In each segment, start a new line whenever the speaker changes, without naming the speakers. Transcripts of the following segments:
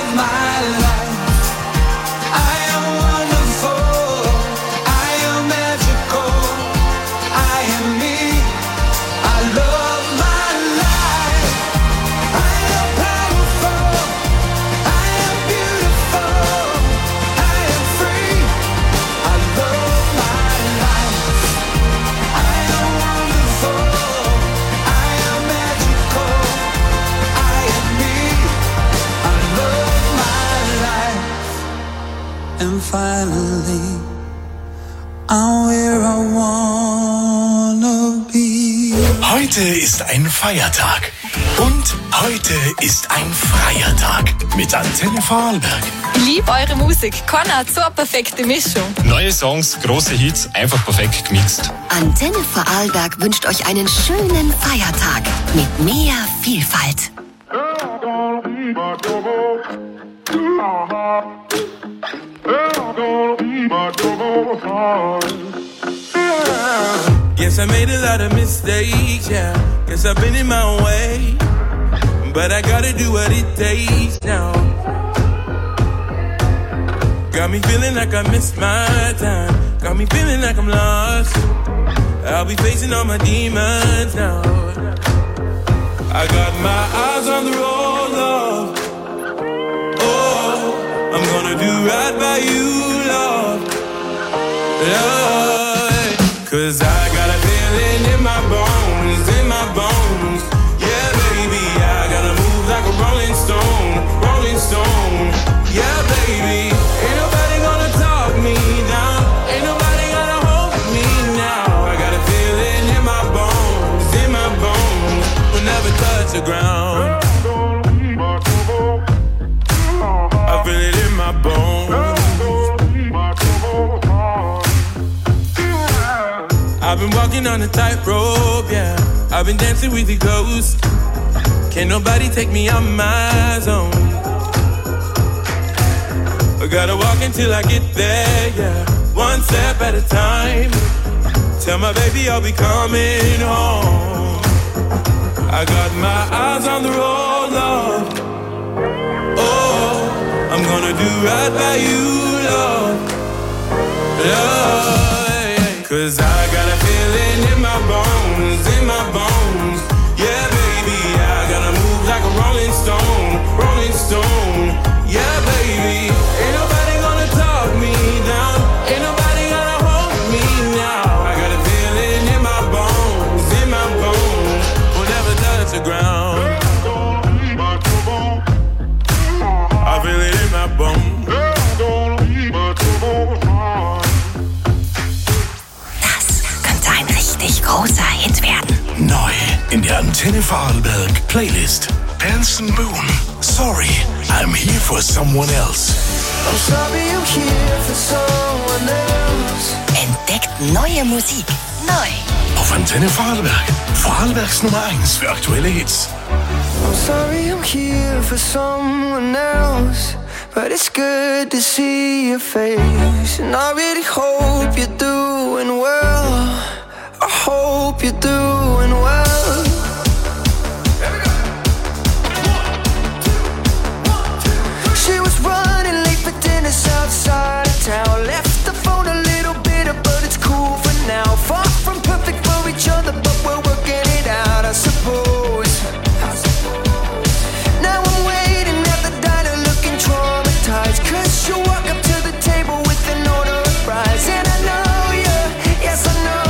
Finally, I'm where I wanna be.
Heute ist ein Feiertag. Und heute ist ein freier Tag. Mit Antenne Vorarlberg.
Lieb eure Musik. Keiner so eine perfekte Mischung.
Neue Songs, große Hits, einfach perfekt gemixt.
Antenne Vorarlberg wünscht euch einen schönen Feiertag mit mehr Vielfalt.
Guess I made a lot of mistakes, yeah. Guess I've been in my way, but I gotta do what it takes now. Got me feeling like I missed my time. Got me feeling like I'm lost. I'll be facing all my demons now. I got my eyes on the road, love. Oh, I'm gonna do right by you, love. Love, 'cause I got a feeling in my bones, in my bones. Yeah, baby, I gotta move like a rolling stone, rolling stone. Yeah, baby, ain't nobody gonna talk me down, ain't nobody gonna hold me now. I got a feeling in my bones, will never touch the ground. I feel it in my bones. I've been walking on a tightrope, yeah. I've been dancing with the ghost. Can't nobody take me out my zone. I gotta walk until I get there, yeah. One step at a time. Tell my baby I'll be coming home. I got my eyes on the road, love. Oh, I'm gonna do right by you, love. Love, 'cause I got a feeling in my bones, in my bones. Yeah, baby, I gotta move like a rolling stone, rolling stone. Yeah, baby, ain't nobody gonna talk me down, ain't nobody gonna hold me now. I got a feeling in my bones, will never touch the ground. I feel it in my bones.
Großer Hit werden.
Neu in der Antenne Vorarlberg Playlist. Benson Boone. Sorry, I'm here for someone else.
I'm sorry, I'm here for someone else.
Entdeckt neue Musik. Neu.
Auf Antenne Vorarlberg. Vorarlbergs Nummer 1 für aktuelle Hits.
I'm sorry, I'm here for someone else. But it's good to see your face. And I really hope you're doing well. I hope you're doing well. She was running late for dinner outside of town. Left the phone a little bitter, but it's cool for now. Far from perfect for each other, but we're working it out, I suppose. Now I'm waiting at the diner looking traumatized, 'cause she'll walk up to the table with an order of fries. And I know you, yes I know.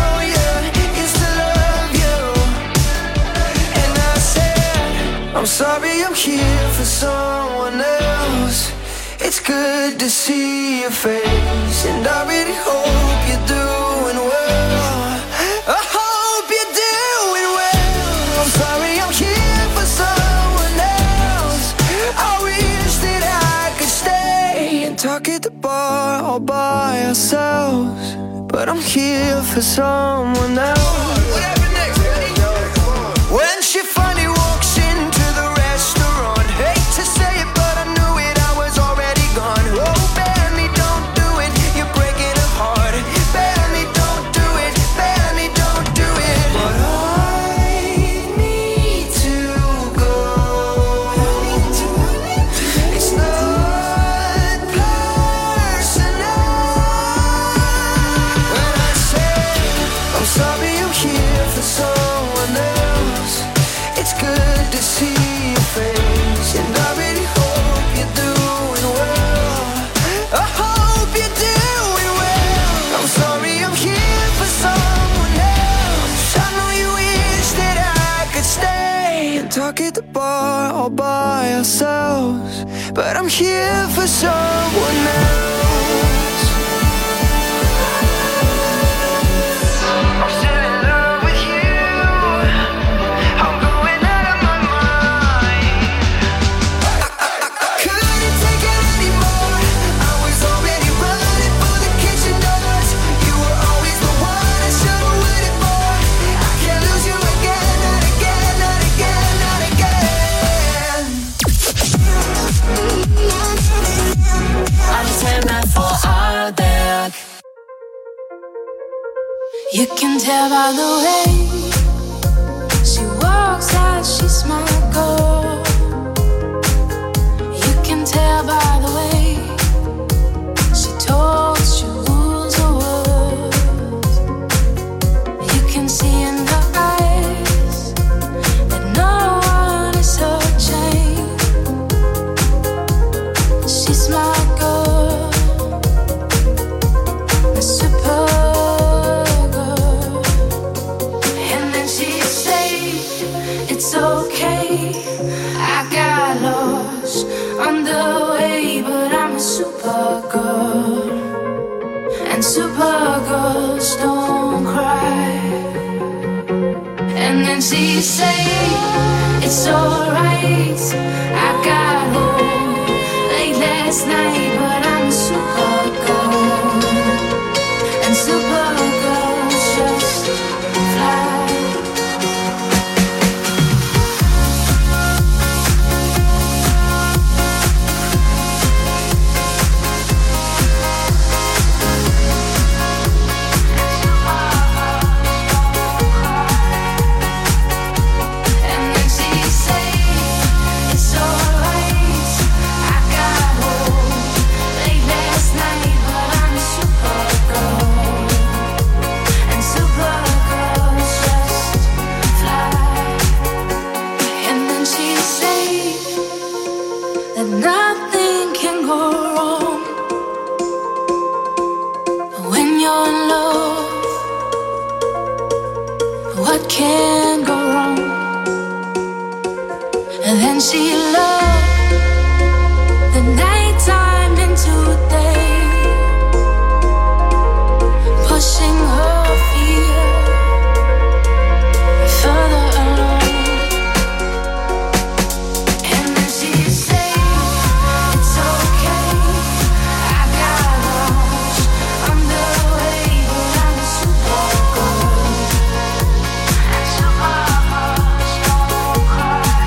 I'm sorry, I'm here for someone else. It's good to see your face, and I really hope you're doing well. I hope you're doing well. I'm sorry, I'm here for someone else. I wish that I could stay and talk at the bar all by ourselves, but I'm here for someone else. What happened next? When she finally walks into the restaurant, hate to say it, but I knew it, I was already gone. Oh, Benny, don't do it, you're breaking her heart. Benny, don't do it, Benny, don't do it. But I need to go. It's not ourselves, but I'm here for someone else. I'm still in love with you. I'm going out of my mind. I couldn't take it anymore. I was already running for the kitchen doors. You were always the one I should have waited for. I can't lose you again, not again, not again, not again.
Antenne Vorarlberg. You can tell by the way she walks out, she's my girl. You can tell by the way she talks, she rules her words. You can see in her eyes that no one is her chain. She's my girl, my super girl. And then she said, it's okay, I got lost on the way, but I'm a super girl, and super girls don't cry. And then she said, it's alright, I got home late last night, but I'm a super girl, and super girls just fly. And then she said, it's alright, I got home late last night, but I'm a super girl, and super girls just fly. And then she said that nothing can go wrong when you're in love. What can go wrong? And then she loved the nighttime into day, pushing her fear further along. And then she said, it's okay, I got lost on the way, but I'm a super girl, and super girls don't cry.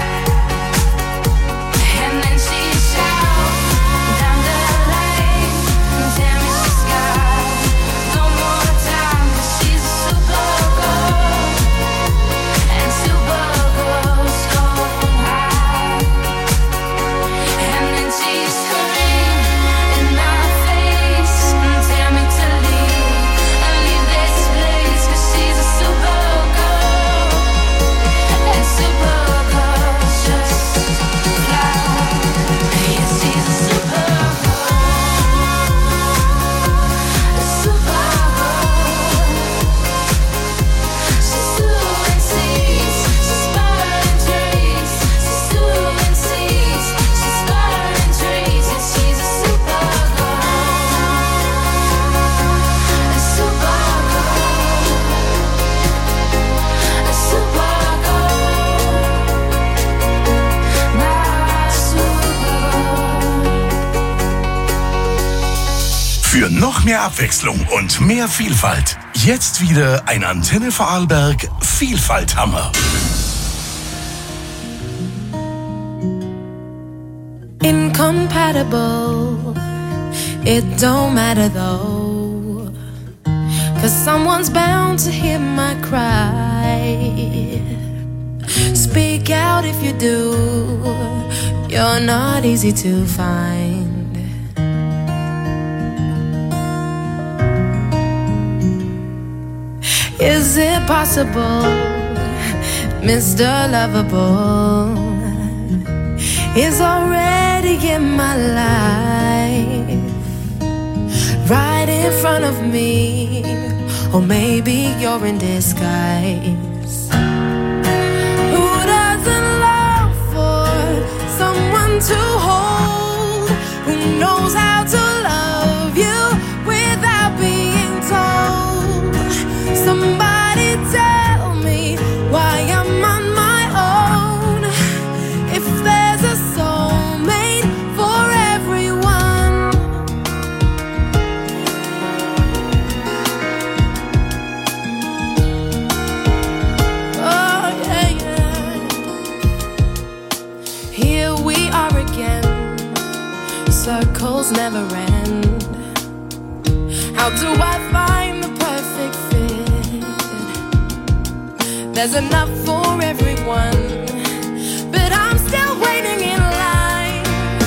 And then she shouted down the line, tell me she's got no more time, 'cause she's a super girl, and super girls don't hide. And then she screamed in my face, tell me to leave this place, 'cause she's a super girl, and super girls just fly. Yeah, she's a super girl, a super girl. She's doing seeds, she's burning trees. She's doing seeds, she's burning trees. Yeah, she's a super girl, a super girl, a super girl, my super girl.
Für noch mehr Abwechslung und mehr Vielfalt. Jetzt wieder ein Antenne Vorarlberg Vielfalthammer.
Incompatible, it don't matter though, 'cause someone's bound to hear my cry. Speak out if you do, you're not easy to find. Is it possible, Mr. Lovable is already in my life, right in front of me, or maybe you're in disguise. Who doesn't long for someone to hold, who knows how to love you without being told. Somebody tell me why I'm on my own. If there's a soulmate for everyone. Oh yeah, yeah. Here we are again. Circles never end. How do I find the perfect fit? There's enough for everyone, but I'm still waiting in line.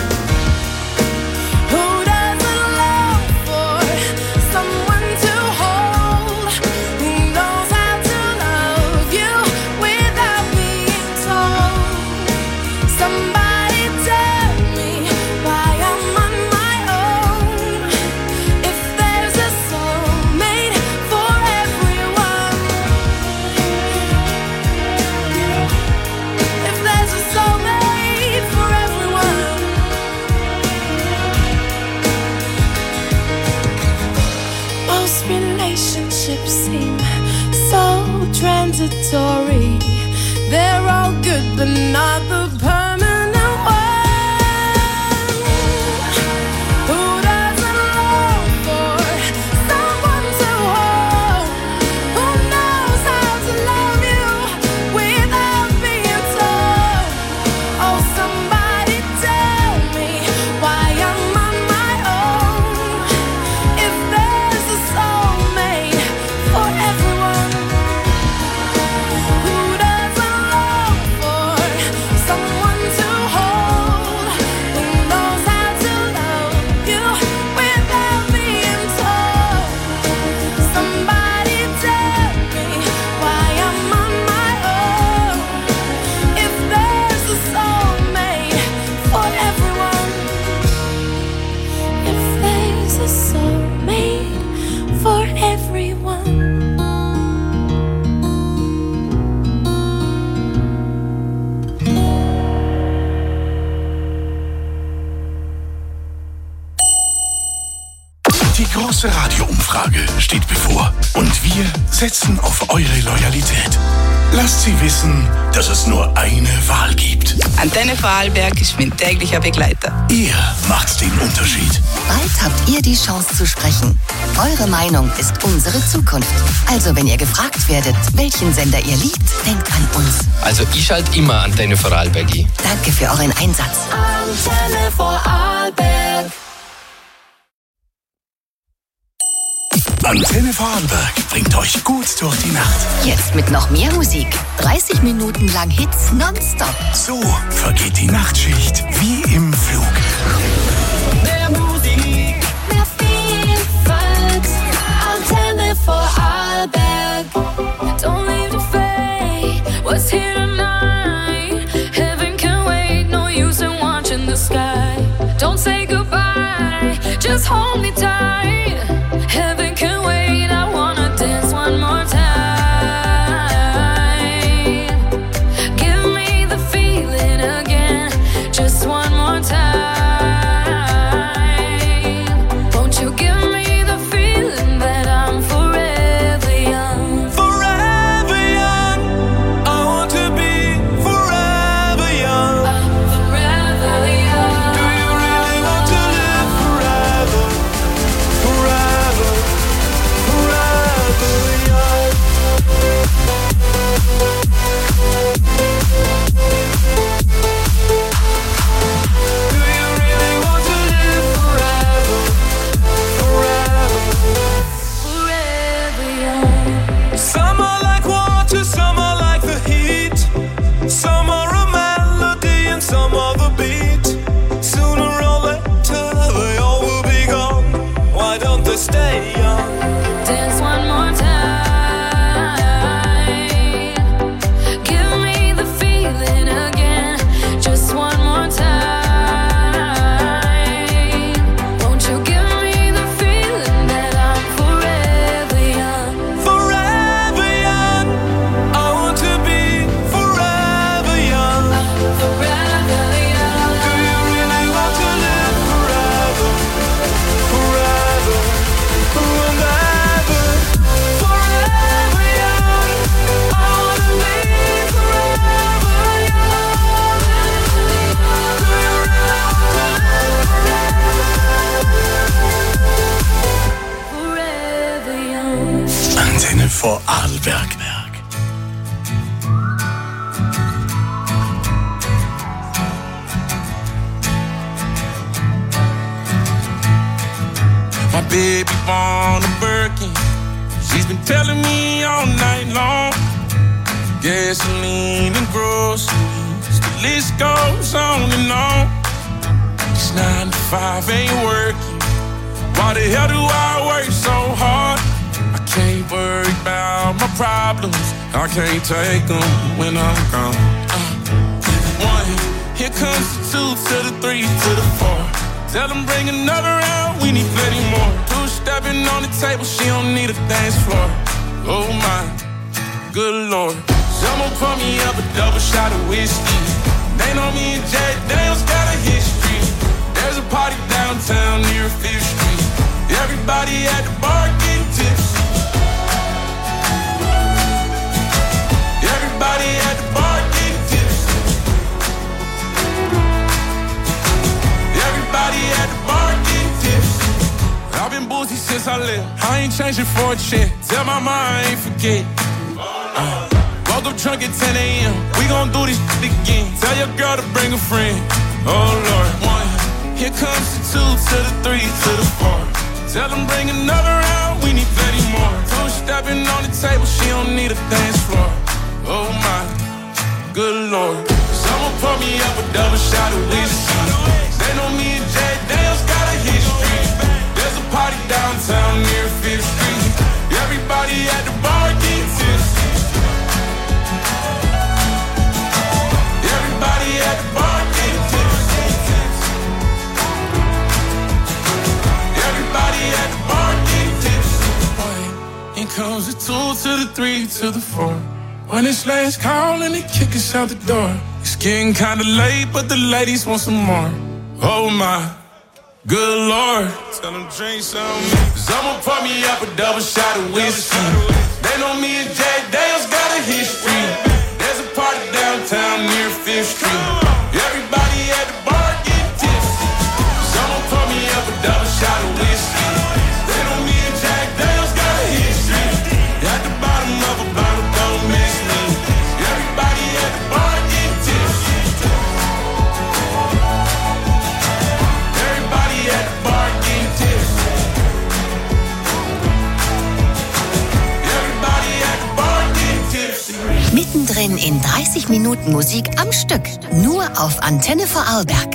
Who doesn't long for someone to hold? Who knows how to love you without being told? Somebody tell me why I'm on my own. If there's a soulmate for everyone. If there's a soulmate for everyone. Most relationships seem so transitory. They're all good, but not the permanent one. Who doesn't long for someone to hold? Who knows how to love you without being told? Oh, somebody tell me why I'm on my own. If there's a soulmate for everyone. Who doesn't long for someone to hold? Who knows how to love you without being told? Somebody tell me why I'm on my own. If there's a soulmate for everyone. If there's a soulmate for everyone.
Die große Radioumfrage steht bevor und wir setzen auf eure Loyalität. Lasst sie wissen, dass es nur eine Wahl gibt.
Antenne Vorarlberg ist mein täglicher Begleiter.
Ihr macht den Unterschied.
Bald habt ihr die Chance zu sprechen. Eure Meinung ist unsere Zukunft. Also wenn ihr gefragt werdet, welchen Sender ihr liebt, denkt an uns.
Also ich schalte immer Antenne Vorarlberg ein.
Danke für euren Einsatz.
Antenne Vorarlberg.
Antenne Vorarlberg bringt euch gut durch die Nacht.
Jetzt mit noch mehr Musik. 30 Minuten lang Hits nonstop.
So vergeht die Nachtschicht wie im Flug.
Mehr Musik, mehr Vielfalt. Antenne Vorarlberg. Don't leave the fade. What's here tonight? Heaven can wait. No use in watching the sky. Don't say goodbye. Just hold me tight. Heaven can wait. I wanna dance one more time. Give me the feeling again. Just one more time. Won't you give me the feeling that I'm forever young?
Forever young. I want to be forever young.
I'm forever young.
Do you really want to live forever? Forever
Vorarlberg.
My baby born a Birkin. She's been telling me all night long. Gasoline and groceries, the list goes on and on. It's 9 to 5, ain't working. Why the hell do I work so hard? I can't worry about my problems. I can't take them when I'm gone. 1, here comes the 2 to the 3 to the 4. Tell them bring another round, we need plenty more. 2 stepping on the table, she don't need a dance floor. Oh my, good Lord. Someone pour me up a double shot of whiskey. They know me and Jack Daniels got a history. There's a party downtown near 5th Street. Everybody at the bar getting tipsy. Everybody at the bar getting tipsy. Everybody at the bar getting tipsy. I've been boozy since I left. I ain't changing for a check. Tell my mom I ain't forget. Woke up drunk at 10 a.m. We gon' do this shit again. Tell your girl to bring a friend. Oh Lord. 1, here comes the 2 to the 3 to the 4. Tell them bring another round, we need plenty more. 2 stepping on the table, she don't need a dance floor. Oh my, good Lord. Someone pour me up a double shot of whiskey. They know me and Jack Daniels got a history. There's a party downtown near 5th Street. Everybody at the bar getting tipsy. Everybody at the bar getting tipsy. Everybody at the bar getting tipsy. In comes the 2 to the 3 to the 4. When it's last call and they kick us out the door. It's getting kinda late, but the ladies want some more. Oh my, good Lord. Tell them drink some. Someone pour me up a double shot of whiskey. They know me and Jack Daniels got a history. There's a party downtown near 5th Street. Everybody at the bar getting tipsy. Someone pour me up a double shot of whiskey. They know me and Jack Daniels got a history. At the bottom of a bottle, don't miss me. Everybody at the bar getting tipsy. Everybody at the bar getting tipsy. Everybody at the bar getting tipsy.
Mittendrin in 30 Minuten Musik am Stück. Nur auf Antenne Vorarlberg.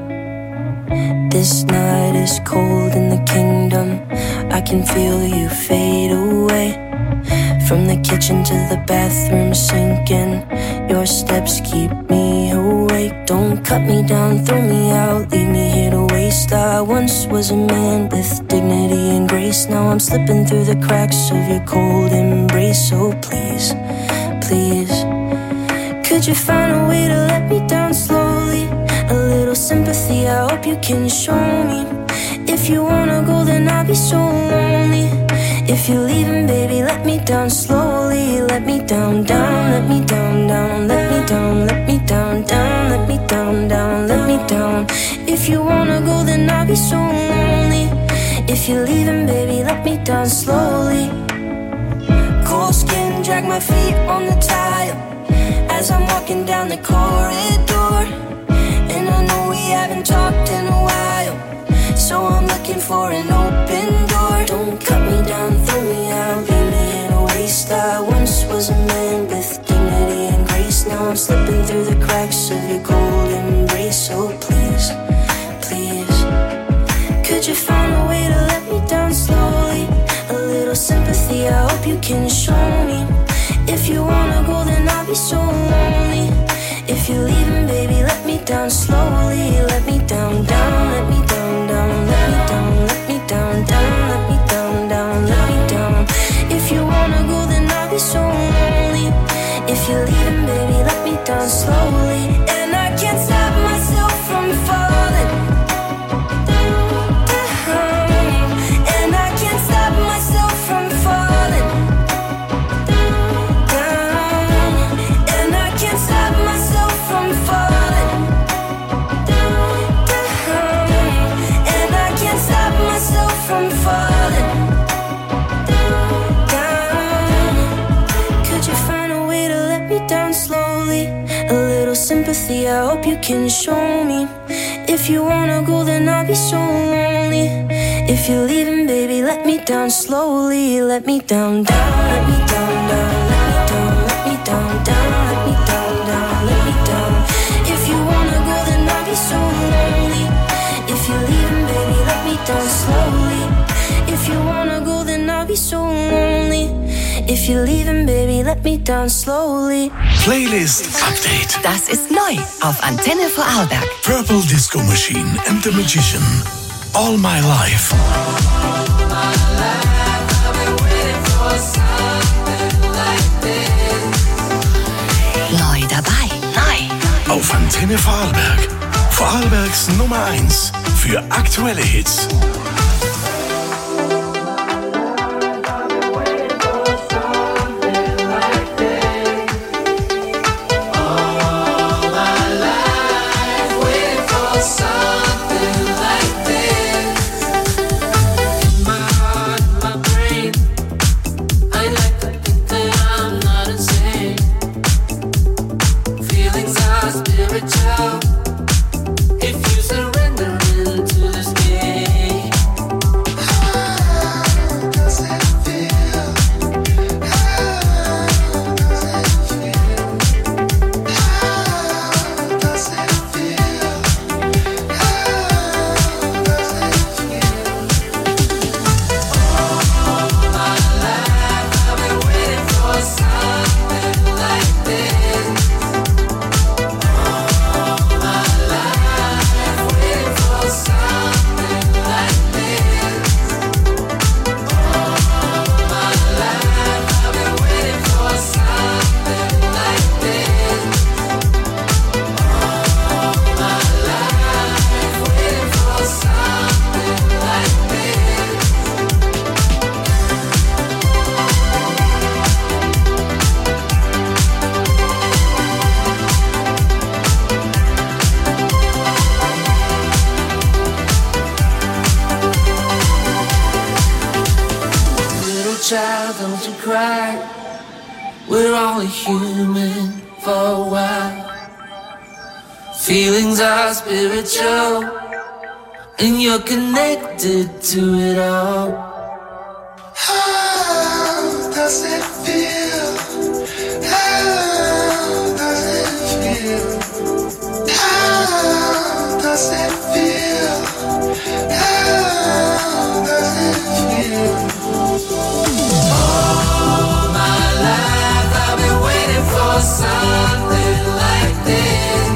This night is cold in the kingdom. I can feel you fade away. From the kitchen to the bathroom sinking. Your steps keep me awake. Don't cut me down, throw me out, leave me here to waste. I once was a man with dignity and grace. Now I'm slipping through the cracks of your cold embrace. So please, please, could you find a way to let me down slowly? A little sympathy, I hope you can show me. If you wanna go, then I'll be so lonely. If you're leaving, baby, let me down slowly. Let me down, down, let me down, down, let me down, let me down, down, let me down, down, let me down. If you wanna go, then I'll be so lonely. If you're leaving, baby, let me down slowly. Cold skin, drag my feet on the tile as I'm walking down the corridor. And I know we haven't talked in a while, so I'm looking for an open door. Don't cut me down, throw me out, leave me in a waste. I once was a man with dignity and grace. Now I'm slipping through the cracks of your cold embrace. So please, please, could you find a way to let me down slowly? A little sympathy, I hope you can show me. If you wanna go, then I'll be so lonely. If you're leaving, baby, let me down slowly. Let me down, down, let me down, down, let me down, let me down, down, let me down, down, let me down. If you wanna go, then I'll be so lonely. If you're leaving, baby, let me down slowly. And I can't stop myself from falling down. And I can't stop myself from falling down. And I can't stop myself from falling empathy, I hope you can show me. If you wanna go, then I'll be so lonely. If you're leaving, baby, let me down slowly. Let me down, down, let me down, down, let me down, let me down, down, let me down, down, let me down. If you wanna go, then I'll be so lonely. If you're leaving, baby, let me down slowly. If you wanna go, then I'll be so lonely. If you're leaving, baby, let me down slowly.
Playlist Update.
Das ist neu auf Antenne Vorarlberg.
Purple Disco Machine and the Magician. All My Life.
Neu dabei. Neu.
Auf Antenne Vorarlberg. Vorarlbergs Nummer 1 für aktuelle Hits.
Child, don't you cry. We're only human for a while. Feelings are spiritual, and you're connected to it all.
How does it feel? How does it feel? How does it feel? How does it feel?
All my life I've been waiting for something like this.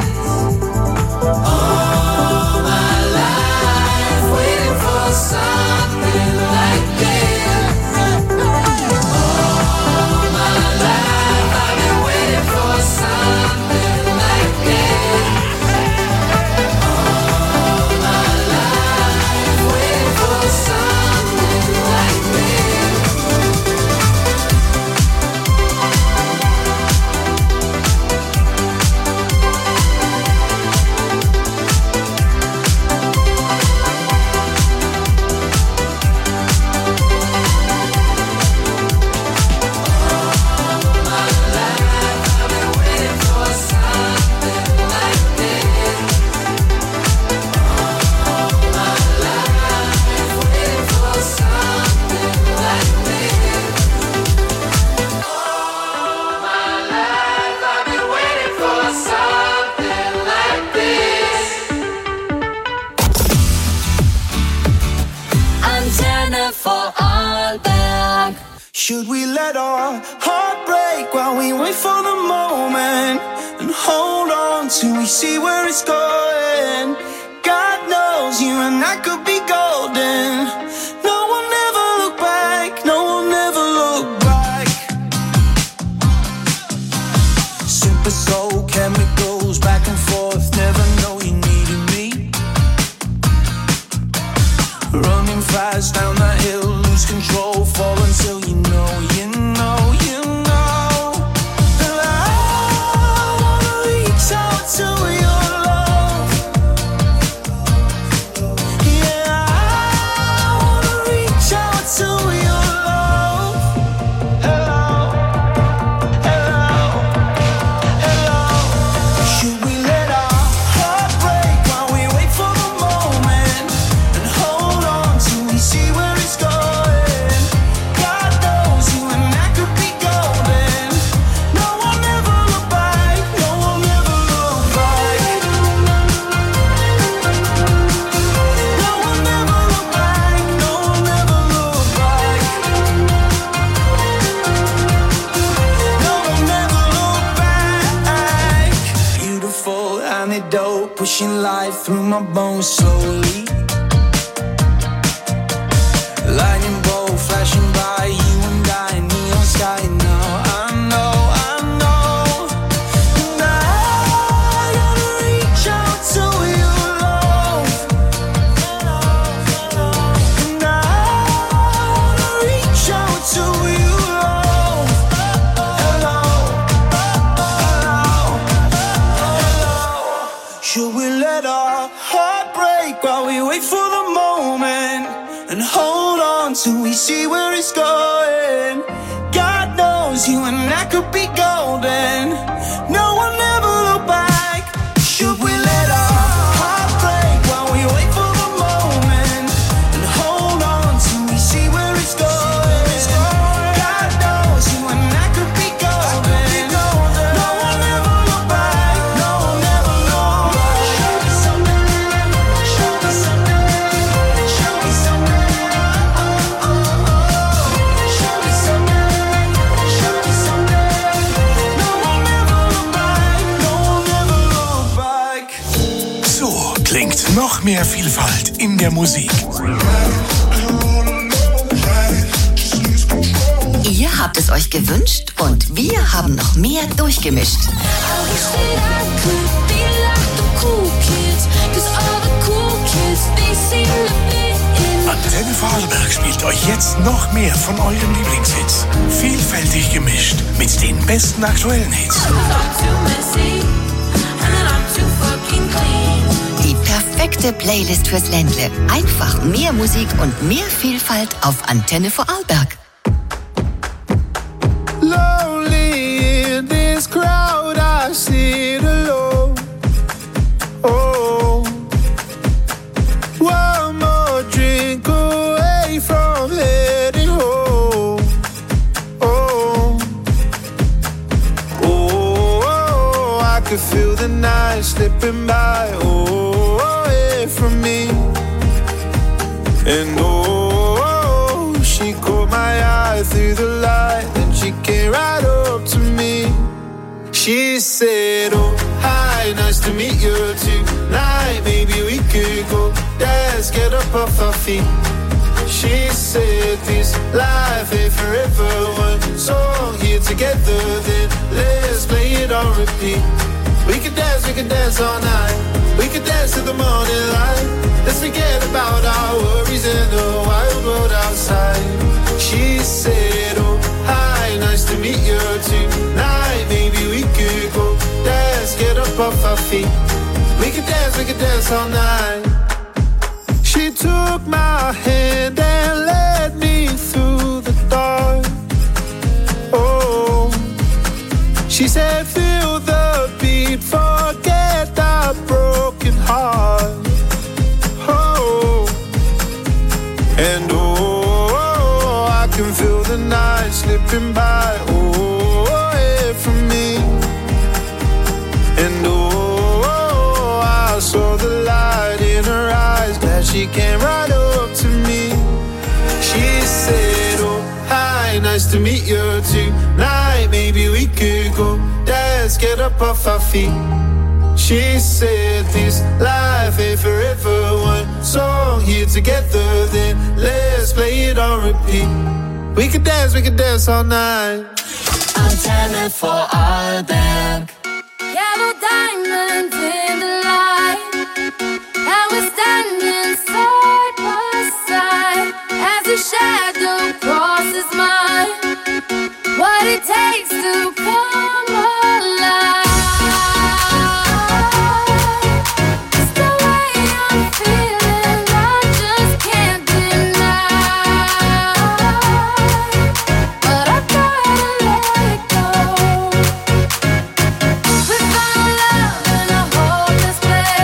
All my life waiting for something like this. All my life I've been waiting for something like this. All my life waiting for something like this.
Should we let our heart break while we wait for the moment and hold on till we see where it's going? God knows you and I could be golden. No one ever look back, no one ever look back. Super soul chemicals back and forth, never know you needed me. Running fast down that hill, lose control, fall until you know, you know, you know that I wanna reach out to your love. Yeah, I wanna reach out to your love. Hello, hello, hello. Should we let my bones slowly. Lightning bolt flashing by, you and I, neon sky. Now I know, and I gotta reach out to you, love. And I gotta reach out to you, love. Hello, hello. Should we let our heart break while we wait for the moment and hold on till we see where it's going? God knows you and I could be golden. No one ever look back. Should we let our heart break while we wait for the moment and hold on till we see where it's going? God knows you and I could be golden. No one ever look back. No one ever look back. Show me something. Show me something. Show me something. Show me something. Show me something. No one ever look back. No one ever look back.
So klingt noch mehr Vielfalt in der Musik.
Ihr habt es euch gewünscht und wir haben noch mehr durchgemischt.
Antenne Vorarlberg spielt euch jetzt noch mehr von euren Lieblingshits. Vielfältig gemischt mit den besten aktuellen Hits.
Die perfekte Playlist fürs Ländle. Einfach mehr Musik und mehr Vielfalt auf Antenne Vorarlberg.
Lonely in this crowd, I sit alone. Oh, one more drink away from heading home. Oh, oh, I could feel the night slipping by. Oh, away from me. And oh, she caught my eye through the light. She came right up to me. She said, oh, hi, nice to meet you tonight. Maybe we could go dance, get up off our feet. She said, this life ain't forever. One song here together, then let's play it on repeat. We could dance all night. We could dance to the morning light. Let's forget about our worries in the wild world outside. She said, oh, hi, nice to meet you tonight. Maybe we could go dance, get up off our feet. We could dance all night. She took my hand and led me through the dark. Oh, she said, feel the beat, forget that broken heart. Oh, and oh, I can feel the night slipping by, oh, away from me. And oh, I saw the light in her eyes, glad she came right up to me. She said, oh, hi, nice to meet you tonight. Maybe we could go dance, get up off our feet. She said, this life ain't forever. One song here together, then let's play it on repeat. We could dance all night.
Antenne Vorarlberg.
Yellow diamonds in the light, and we're standing side by side as a shadow crosses mine. What it takes to come alive. It's the way I'm feeling, I just can't deny. But I gotta let it go. We found love in a hopeless place.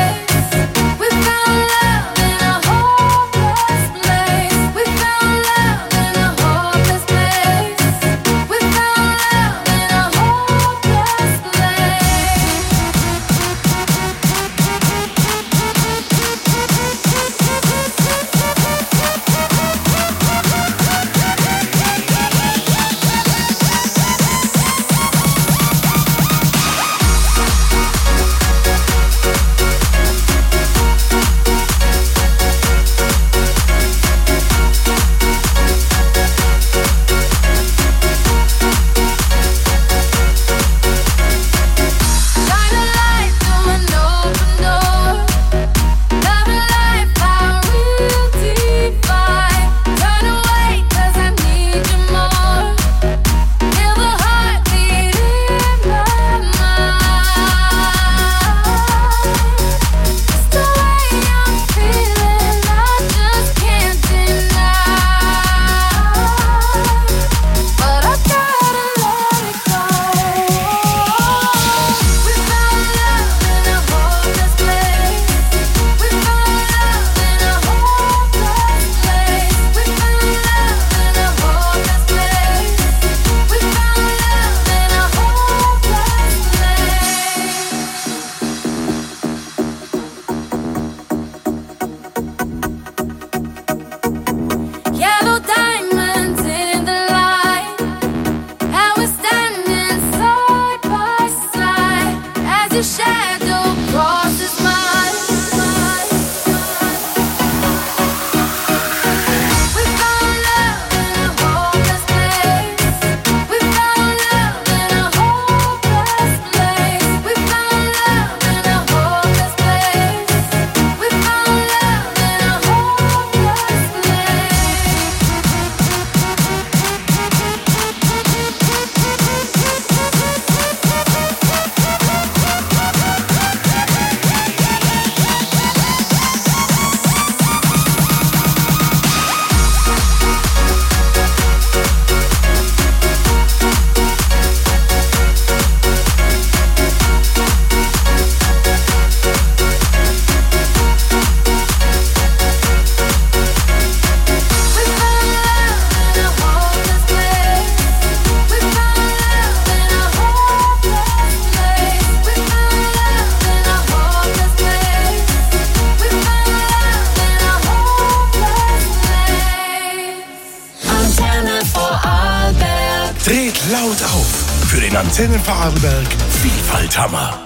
Laut auf für den Antenne Vorarlberg Vielfalthammer.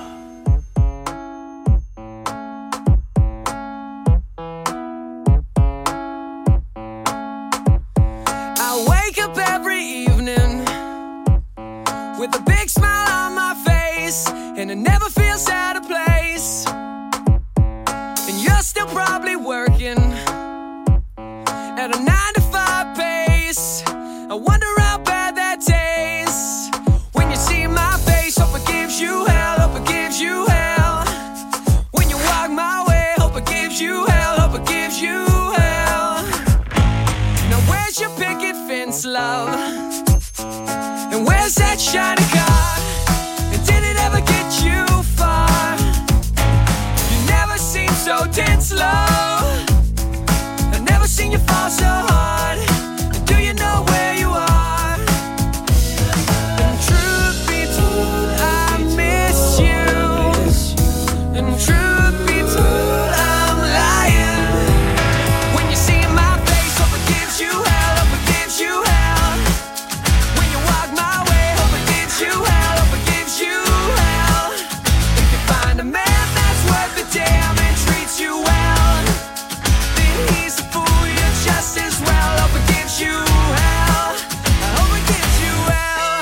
I wake up every evening with a big smile on my face, and it never feels out of place. And you're still probably working at a 9-to-5 pace. I wonder how bad that tastes when you see my face. Hope it gives you hell, hope it gives you hell. When you walk my way, hope it gives you hell, hope it gives you hell. Now where's your picket fence, love? And where's that shiny car? And did it ever get you far? You never seem so tense, love. I've never seen you fall so hard. Do you know where you are? And truth be told, I miss you. And truth be told, I'm lying. When you see my face, hope it gives you hell, hope it gives you hell. When you walk my way, hope it gives you hell, hope it gives you hell. If you find a man that's worth the damn and treats you well, then he's a fool, you're just as well. Hope it gives you hell, I hope it gives you hell.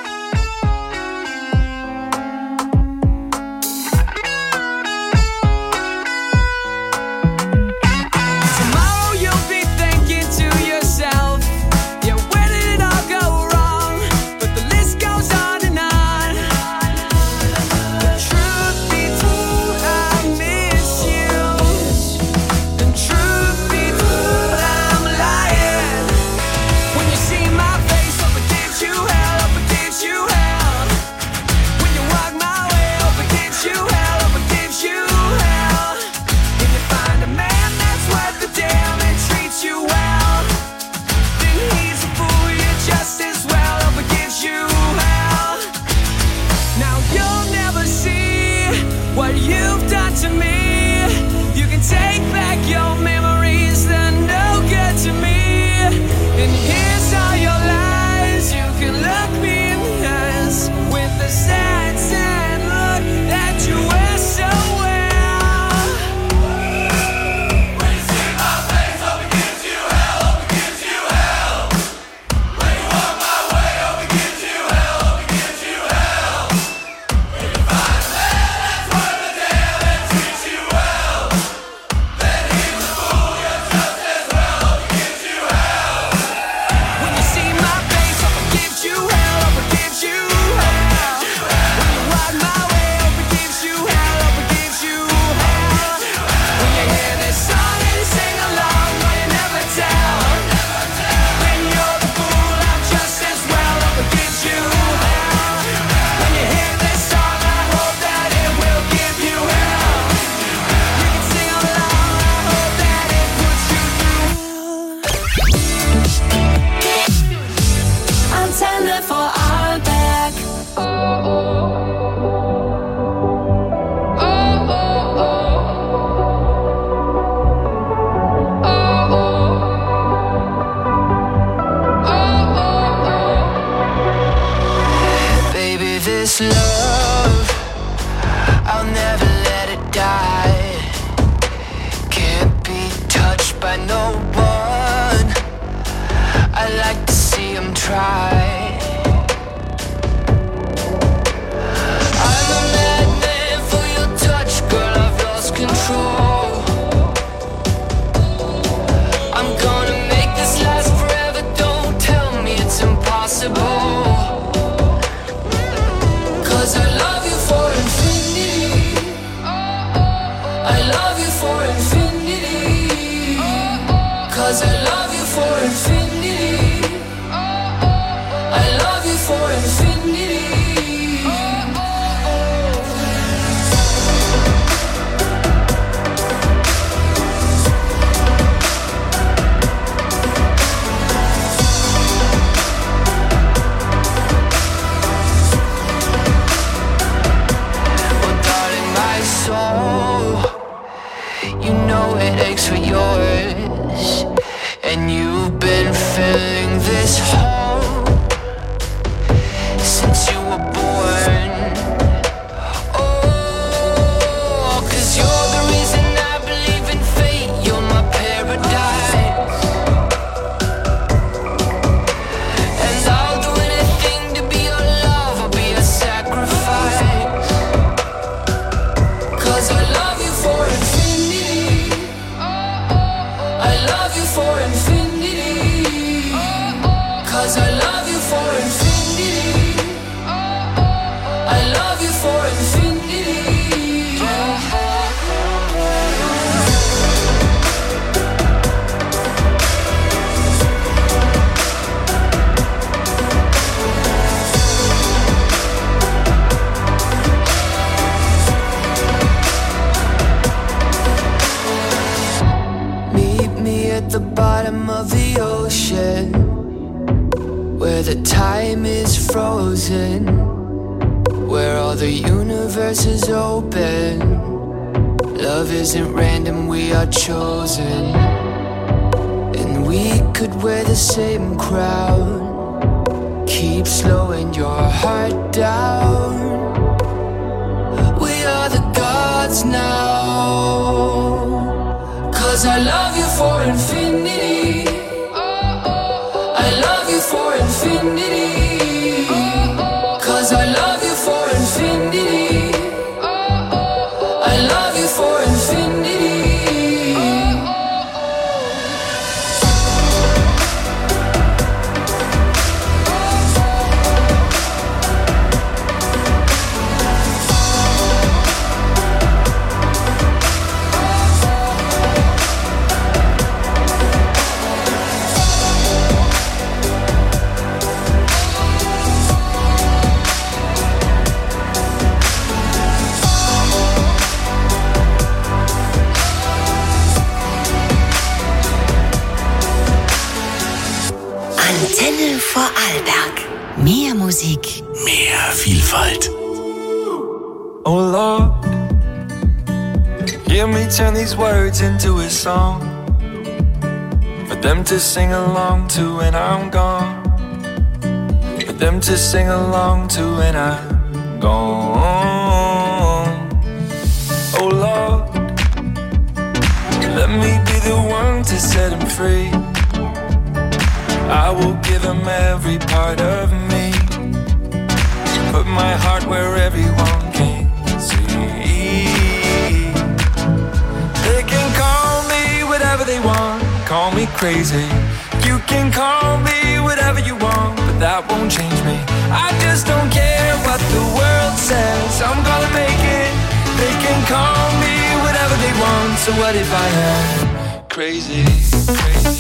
Tomorrow you'll be thinking to yourself, yeah, where did it all go wrong? But the list goes on and on. Truth be told, I miss you. And truth be told, I'm lying. When you see my face, hope it gives you hell, hope it gives you hell. When you walk my way, hope it gives you hell, hope it gives you hell. If you find a man that's worth the damn and treats you well, then he's a fool, you're just as well. Hope it gives you hell. Now you'll never see what you've done to me. You can take back your memories, they're no good to me. And here's all your lies. You can look me in the eyes with the sad, sad look that you wear so well. When you see my face, hope it gives you hell, hope it gives you hell. When you walk my way, hope it gives you hell, hope it gives you hell. When you find a man that's worth the damn and treats you well, then he's a fool, you're just as well. Hope it gives you hell. When you see my face, hope it gives you hell, hope it gives you hell. When you walk my way, hope it gives you hell, hope it gives you hell. When you hear this song and you sing along, no, you never tell. When you're the fool, I'm just as well, hope it gives you hell. When you hear this song, I hope that it will give you hell. You can sing along, I hope that it puts you through hell.
Antenne Vorarlberg.
Baby, this love, I'll never let it die. Can't be touched by no one. I like to see him try. I'm a madman for your touch, girl, I've lost control. I'm gonna make this last forever, don't tell me it's impossible. 'Cause I love you for infinity. I love you for infinity. 'Cause I love you for infinity. I love you for infinity. bottom of the ocean, where the time is frozen, where all the universe is open. Love isn't random, we are chosen. And we could wear the same crown. Keep slowing your heart down. We are the gods now. 'Cause I love you for infinity. I love you for infinity. 'Cause I love you for infinity. I love you for infinity.
Antenne Vorarlberg. Mehr Musik.
Mehr Vielfalt.
Oh Lord, hear me turn these words into a song for them to sing along to when I'm gone. For them to sing along to when I'm gone. Oh Lord, let me be the one to set him free. I will give him every part of me. Put my heart where everyone can see. They can call me whatever they want. Call me crazy. You can call me whatever you want, but that won't change me. I just don't care what the world says. I'm gonna make it. They can call me whatever they want. So what if I am crazy? Crazy.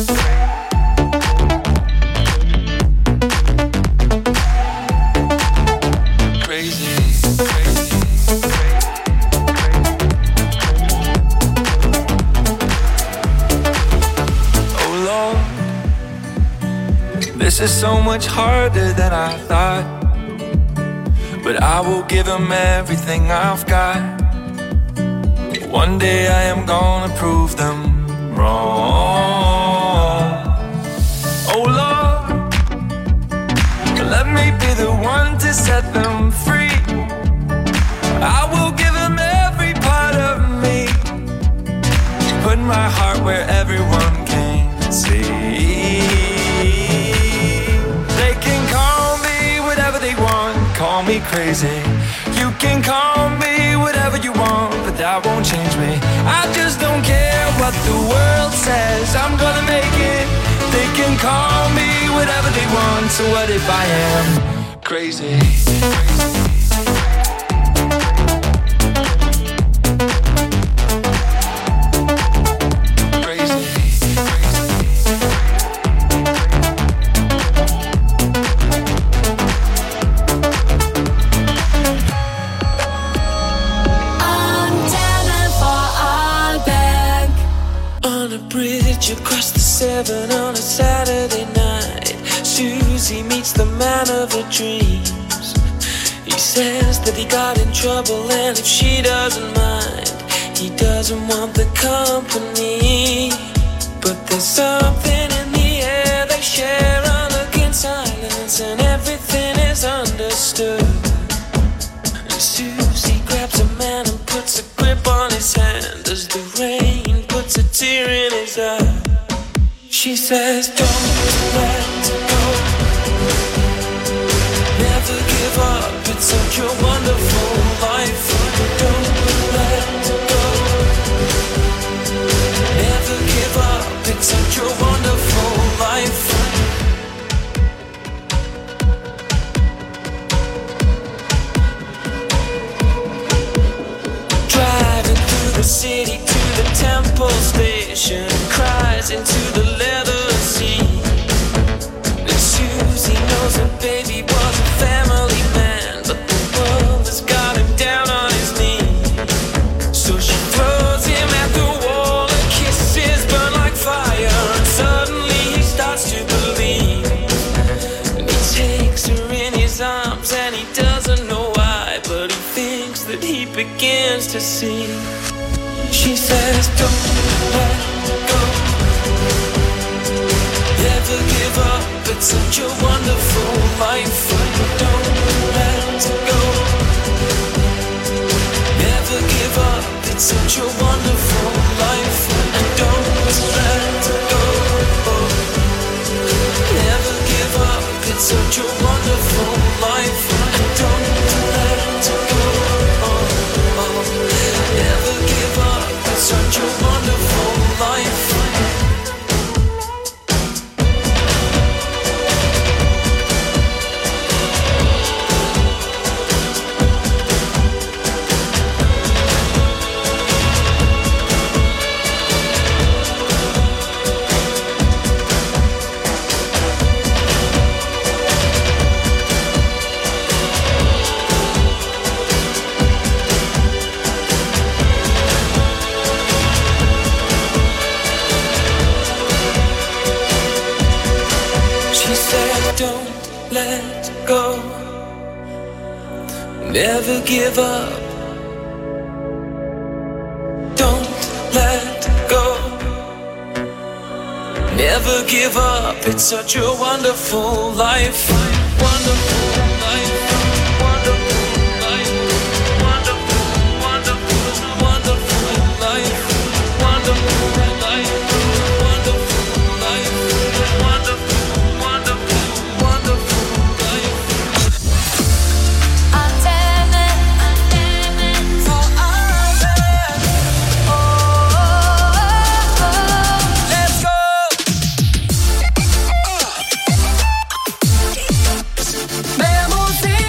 This is so much harder than I thought, but I will give him everything I've got. One day I am gonna prove them wrong. Oh Lord, let me be the one to set them free. I will give him every part of me. Put my heart where everyone can see. Call me crazy. You can call me whatever you want, but that won't change me. I just don't care what the world says. I'm gonna make it. They can call me whatever they want. So what if I am crazy?
Across the 7 on a Saturday night, Susie meets the man of her dreams. He says that he got in trouble, and if she doesn't mind, he doesn't want the company. But there's something in the air, they share a look in silence, and everything is understood. And Susie grabs a man and puts a grip on his hand as the rain puts a tear in his eye. She says, don't let go. Never give up, it's such a wonderful life. Don't let go. Never give up, it's such a wonderful life. Driving through the city to the Temple Station, cries into the leather seat. And Susie knows her baby was a family man, but the world has got him down on his knees. So she throws him at the wall, her kisses burn like fire, and begins to see. She says, don't let go. Never give up, it's such a wonderful life. Don't let go. Never give up, it's such a wonderful life. And don't let go. Never give up, it's such a wonderful life. And don't let go. Never give up, it's such a wonderful life. Don't let go. Never give up. Don't let go. Never give up. It's such a wonderful life. Wonderful life. Wonderful life. Wonderful, wonderful, wonderful life. Wonderful life. Wonderful life. Wonderful.
Mehr Musik.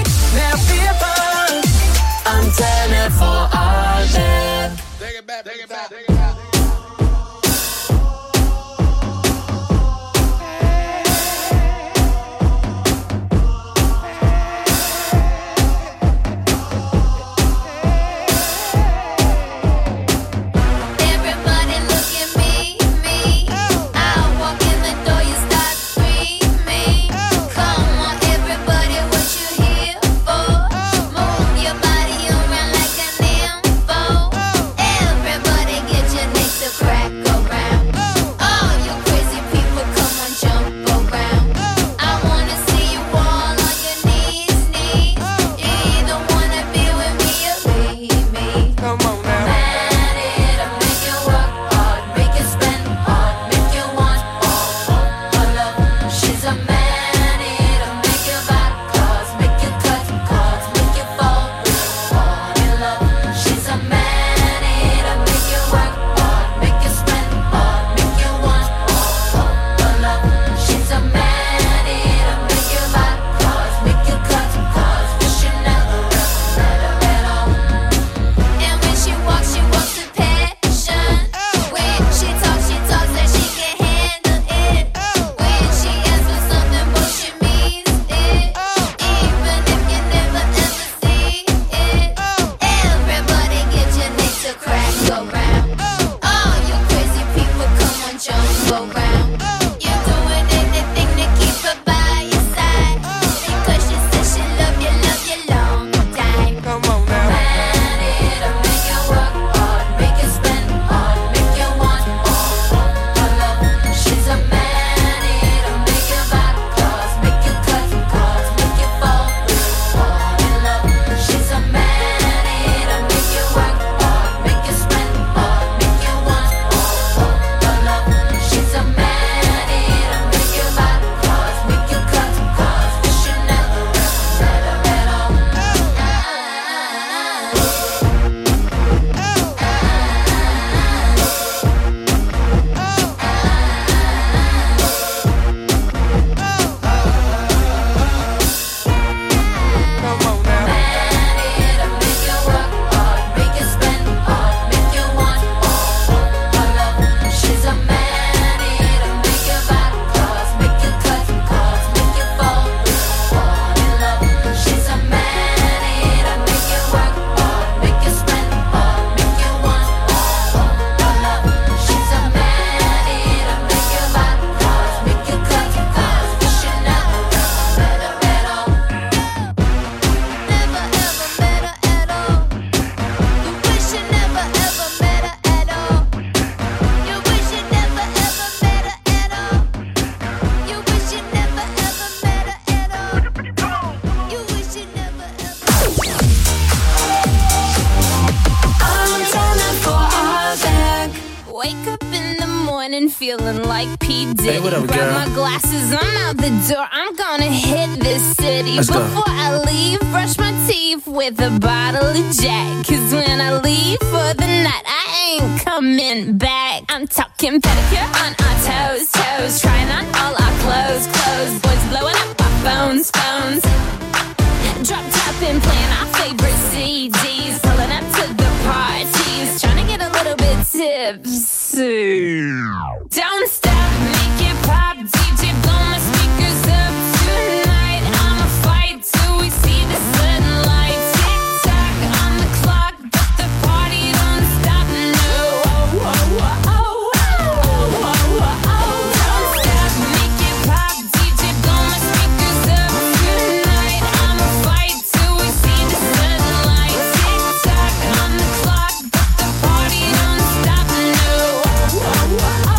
feeling like P. Diddy.
Hey, what up,
Grab
girl?
my glasses, I'm out the door. I'm gonna hit this city.
Let's go.
Before I leave, brush my teeth with a bottle of Jack. Cause when I leave for the night, I ain't coming back. I'm talking pedicure on our toes, toes. Trying on all our clothes, clothes. Boys blowing up our phones, phones. Drop top and playing our favorite CDs. Pulling up to the parties. Trying to get a little bit tipsy. Don't stop, make it pop. DJ, blow my speakers up tonight. I'ma fight till we see the sunlight. Tick tock on the clock, but the party don't stop. No. Oh, oh, oh, oh, oh, oh, oh. Don't stop, make it pop. DJ, blow my speakers up tonight. I'ma fight till we see the sunlight. Tick tock on the clock, but the party don't stop. No. Oh, oh, oh,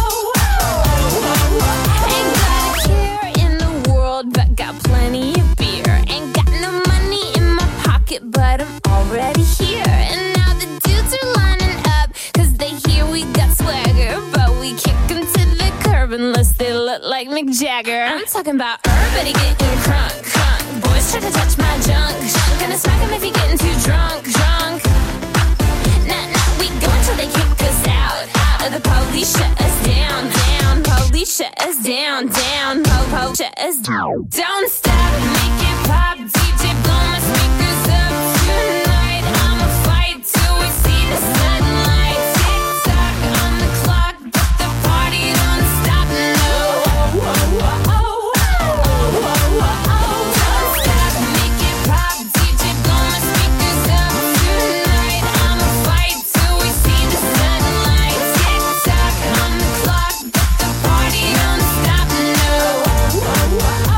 oh. Ain't got a care in the world, but got plenty of beer. Ain't got no money in my pocket, but I'm already here. And now the dudes are lining up, cause they hear we got swagger. But we kick them to the curb unless they look like Mick Jagger. I'm talking about everybody getting crunk, crunk. Boys try to touch my junk, junk. Gonna smack him if he getting too drunk, drunk. Nah, nah, we go until they kick us out, out. Or the police shut us down, down. Police shut us down, down. Po-po shut us down. Don't stop, make it pop. DJ, blow my speakers up tonight. I'ma fight till we see the sunlight. Tick tock on the clock, but the party don't stop. No. Oh, oh, oh, oh, oh, oh, oh. Don't stop, make it pop. DJ, blow my speakers up tonight. I'ma fight till we see the sunlight. Tick tock on the clock, but the party don't stop. No. Oh, oh, oh,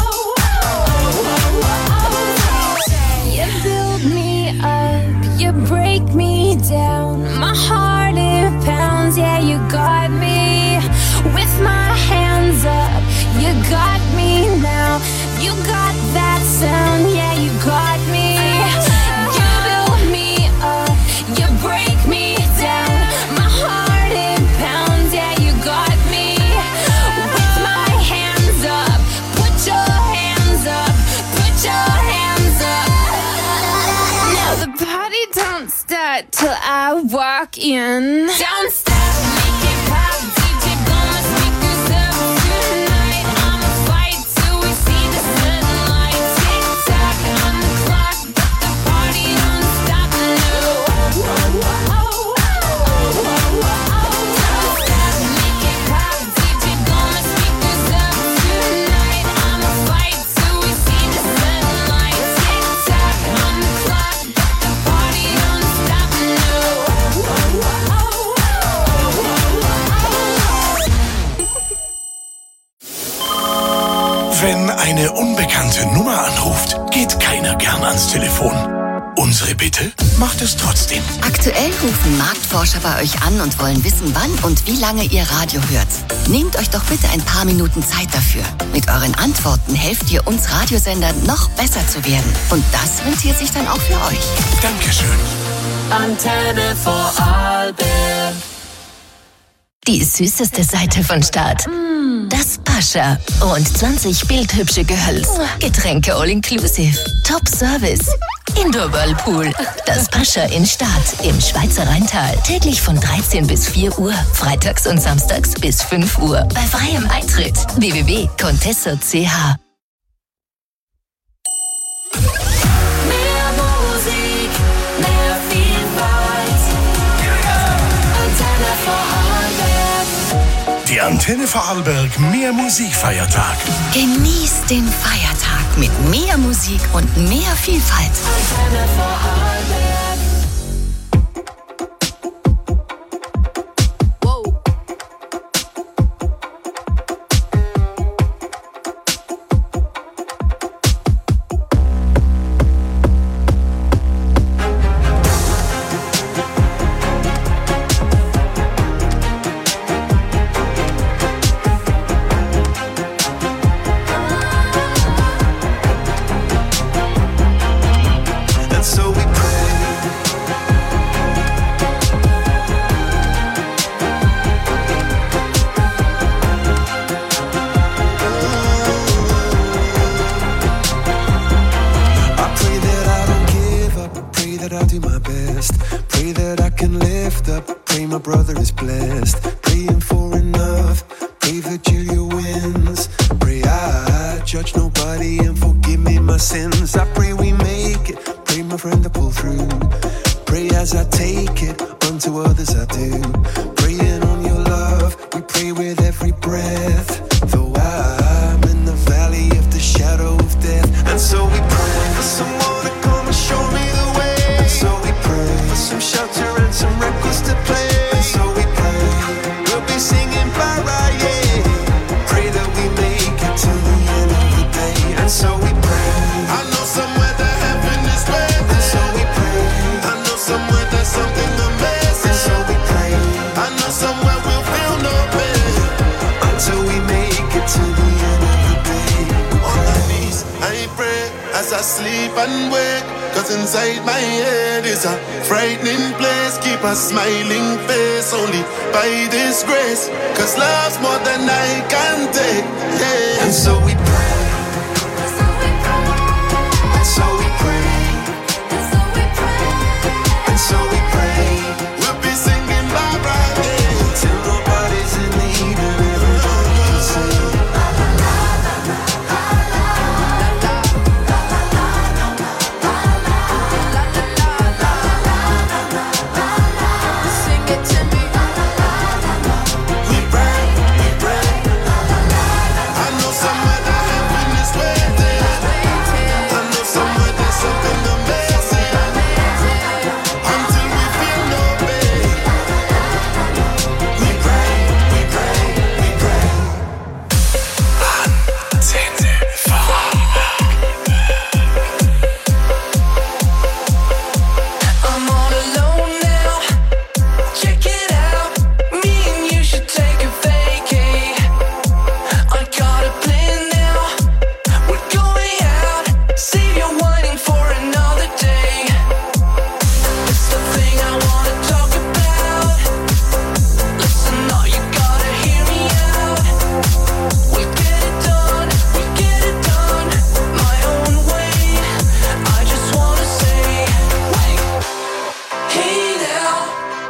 oh, oh. You build me up, you break me down. My heart it pounds, yeah, you got me. With my hands up, you got me now. You got that sound, yeah, you got me. You build me up, you break me down. My heart it pounds, yeah, you got me. With my hands up, put your hands up, put your hands up. Now the party don't start till I walk in. Don't stop, make it pop. DJ, blow my speakers up tonight. I'ma fight till we see the sunlight. Tick tock on the clock, but the party don't stop. No. Oh, oh, oh, oh, oh, oh, oh. Don't stop, make it pop. DJ, blow my speakers up tonight. I'ma fight till we see the sunlight. Tick tock on the clock, but the party don't stop. No. Oh, oh, oh, oh, oh, oh, oh.
Wenn eine unbekannte Nummer anruft, geht keiner gern ans Telefon. Unsere Bitte? Macht es trotzdem.
Aktuell rufen Marktforscher bei euch an und wollen wissen, wann und wie lange ihr Radio hört. Nehmt euch doch bitte ein paar Minuten Zeit dafür. Mit euren Antworten helft ihr uns Radiosendern noch besser zu werden. Und das rentiert sich dann auch für euch.
Dankeschön.
Antenne Vorarlberg.
Die süßeste Seite von Start. Das Pascha. Rund 20 bildhübsche Gehölz. Getränke all inclusive. Top Service. Indoor Whirlpool. Das Pascha in Start im Schweizer Rheintal. Täglich von 13 bis 4 Uhr. Freitags und samstags bis 5 Uhr. Bei freiem Eintritt. www.contessa.ch.
Mehr Musik, mehr Vielfalt. Antenne Vorarlberg.
Die Antenne Vorarlberg Mehr Musikfeiertag.
Genießt den Feiertag mit mehr Musik und mehr Vielfalt.
Antenne Vorarlberg.
And so we pray
rest. Pray that I can lift up. Pray my brother is blessed. Praying for enough. Pray Virgilia wins. Pray I judge nobody and forgive me my sins. I pray we make it. Pray my friend to pull through. Pray as I take it, unto others I do. Praying on your love, we pray with every breath. Though I'm in the valley of the shadow of death. And so we pray for someone to come and show me the way. And so we pray for some shelter and some records to play. And so we pray, we'll be singing Pariah. Pray that we make it to the end of the day. And so we pray,
I know somewhere that heaven is waiting.
and so we pray,
I know somewhere there's something amazing.
and so we pray,
I know somewhere we'll feel no pain.
until we make it to the end of the day.
On my knees, I pray as I sleep and wake. Cause inside my head is a frightening place. Keep a smiling face only by this grace. Cause love's more than I can take. Yeah.
And so we pray, and so we pray, and so we pray,
We'll be singing Pariah.
till nobody's in need and everybody can sing.
Sing it to me.
We pray, we pray. I know somewhere that heaven is waiting. I know somewhere there's something amazing. Until we feel no pain.
We pray, we pray, we pray.
I'm all alone now. Check it out. Me and you should take a vacay. I got a plan now. We're going out. Save your whining for another day. It's the thing I wanna talk about. Listen, all you gotta hear me out. We'll get it done. We'll get it done. My own way. I just wanna say, wait. Hey now,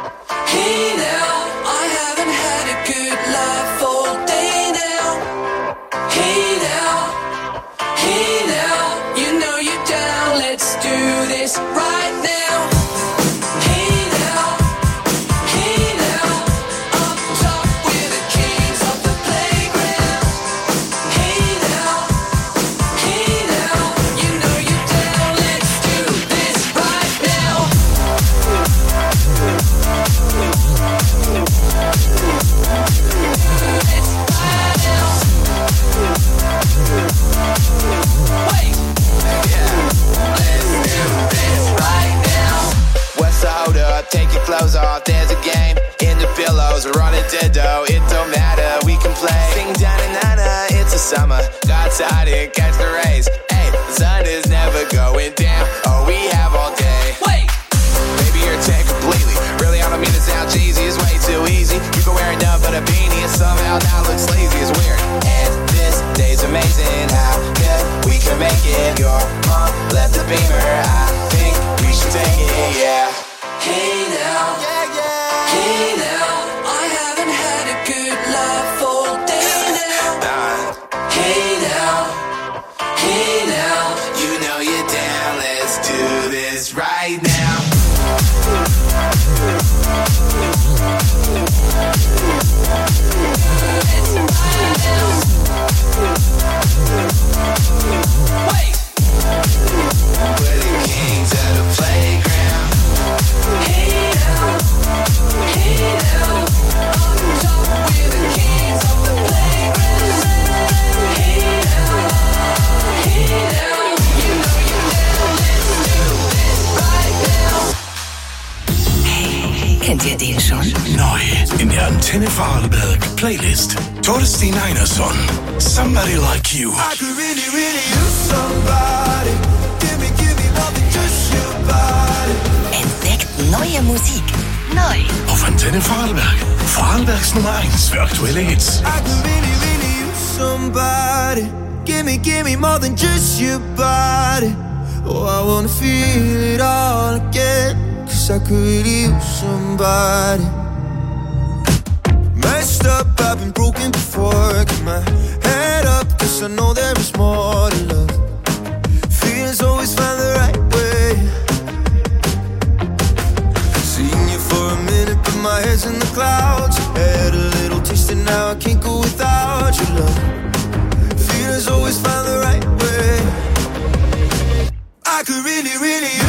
I haven't had a good laugh all day now. Hey now, you know you're down, let's do this right now. Hey now, up top we're the kings of the playground. Hey now, you know you're down, let's do this right now.
What's the hold up? Take your clothes off, there's a game in the pillows, we're on a dead dough, it don't matter, we can play. Sing da-na-na-na, it's a summer, go outside and catch the rays. Hey, the sun is never going down, oh we have all day.
Wait!
Maybe you're 10 completely, really I don't mean to sound cheesy, it's way too easy. You can wear enough but a beanie and somehow now looks lazy, it's weird. And this day's amazing, how good we can make it. Your mom left the beamer, I think we should take it, yeah.
Hey now, I haven't had a good laugh all day now. Hey now,
You know you're down, let's do this right now.
wait.
We're the kings of the playground.
Hey now, up top we're the kings of the playground. Hey now, you know you're down, let's do this right now.
Kennt ihr den schon?
Neu in der Antenne Vorarlberg Playlist. Torsten Einarsson, Somebody Like You.
I could really, really use somebody. Give me more than just your body.
Entdeckt neue Musik. Neu.
Auf Antenne Vorarlberg. Vorarlbergs Nummer 1 für aktuelle Hits.
I could really, really use somebody. Give me more than just your body. Oh, I wanna feel it all again. 'Cause
guess I could really use somebody. Messed up, I've been broken before. Keep my head up, cause I know there is more to love. Feelings always find the right way. Seen you for a minute, but my head's in the clouds. Had a little taste and now I can't go without your love. Feelings always find the right way. I could really, really